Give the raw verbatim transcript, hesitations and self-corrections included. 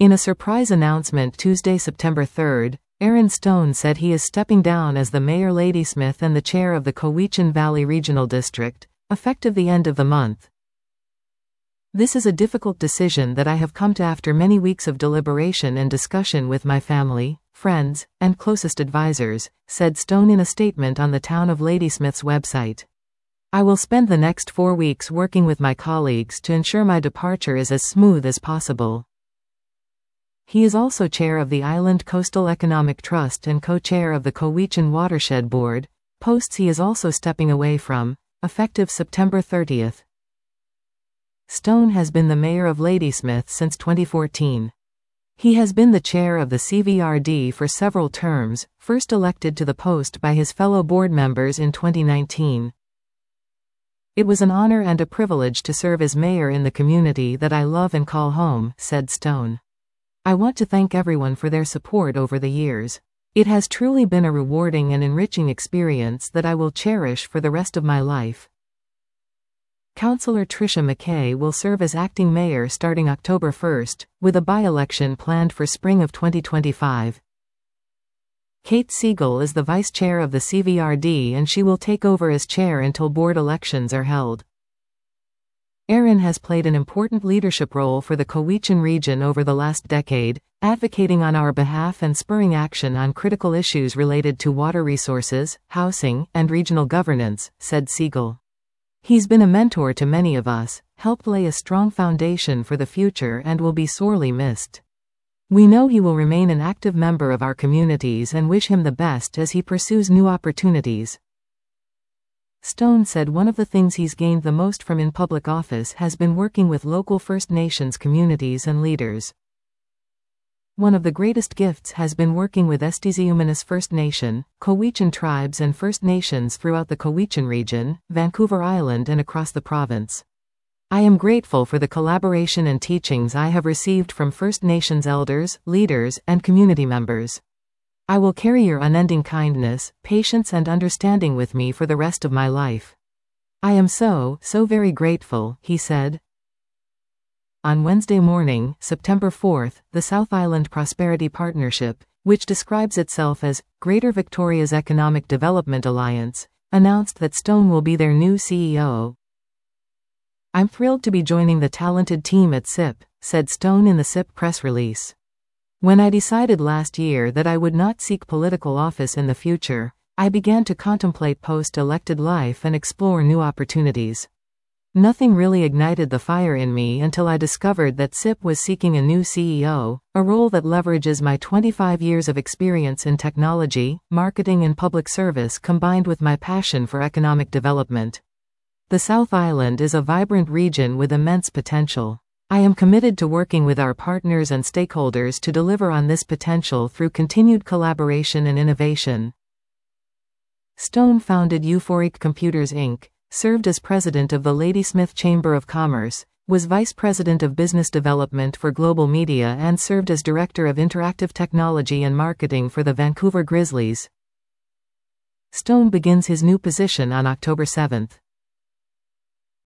In a surprise announcement Tuesday, September third, Aaron Stone said he is stepping down as the mayor Ladysmith and the chair of the Cowichan Valley Regional District, effective the end of the month. This is a difficult decision that I have come to after many weeks of deliberation and discussion with my family, friends, and closest advisors, said Stone in a statement on the Town of Ladysmith's website. I will spend the next four weeks working with my colleagues to ensure my departure is as smooth as possible. He is also chair of the Island Coastal Economic Trust and co-chair of the Cowichan Watershed Board, posts he is also stepping away from, effective September thirtieth. Stone has been the mayor of Ladysmith since twenty fourteen. He has been the chair of the C V R D for several terms, first elected to the post by his fellow board members in twenty nineteen. It was an honor and a privilege to serve as mayor in the community that I love and call home, said Stone. I want to thank everyone for their support over the years. It has truly been a rewarding and enriching experience that I will cherish for the rest of my life. Councillor Tricia McKay will serve as acting mayor starting October first, with a by-election planned for spring of twenty twenty-five. Kate Siegel is the vice chair of the C V R D and she will take over as chair until board elections are held. Aaron has played an important leadership role for the Cowichan region over the last decade, advocating on our behalf and spurring action on critical issues related to water resources, housing, and regional governance, said Siegel. He's been a mentor to many of us, helped lay a strong foundation for the future and will be sorely missed. We know he will remain an active member of our communities and wish him the best as he pursues new opportunities. Stone said one of the things he's gained the most from in public office has been working with local First Nations communities and leaders. One of the greatest gifts has been working with Estiziumenis First Nation, Cowichan tribes and First Nations throughout the Cowichan region, Vancouver Island and across the province. I am grateful for the collaboration and teachings I have received from First Nations elders, leaders, and community members. I will carry your unending kindness, patience and understanding with me for the rest of my life. I am so, so very grateful, he said. On Wednesday morning, September fourth, the South Island Prosperity Partnership, which describes itself as Greater Victoria's Economic Development Alliance, announced that Stone will be their new C E O. I'm thrilled to be joining the talented team at S I P, said Stone in the S I P press release. When I decided last year that I would not seek political office in the future, I began to contemplate post-elected life and explore new opportunities. Nothing really ignited the fire in me until I discovered that S I P was seeking a new C E O, a role that leverages my twenty-five years of experience in technology, marketing and public service combined with my passion for economic development. The South Island is a vibrant region with immense potential. I am committed to working with our partners and stakeholders to deliver on this potential through continued collaboration and innovation. Stone founded Euphoric Computers Incorporated, served as president of the Ladysmith Chamber of Commerce, was vice president of business development for Global Media and served as director of interactive technology and marketing for the Vancouver Grizzlies. Stone begins his new position on October seventh.